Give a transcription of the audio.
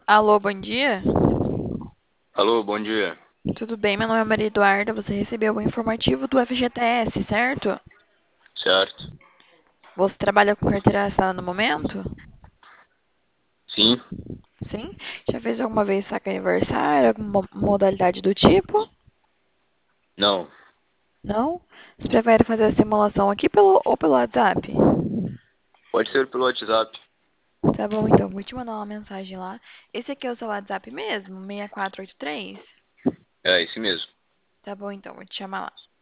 Alô, bom dia? Alô, bom dia. Tudo bem? Meu nome é Maria Eduarda. Você recebeu o informativo do FGTS, certo? Certo? Você trabalha com carteira assinada no momento? Sim? Sim? Já fez alguma vez saque aniversário, alguma modalidade do tipo? Não. Não? Você prefere fazer a simulação aqui ou pelo WhatsApp? Pode ser pelo WhatsApp. Tá bom, então. Vou te mandar uma mensagem lá. Esse aqui é o seu WhatsApp mesmo? 6483? É, esse mesmo. Tá bom, então. Vou te chamar lá.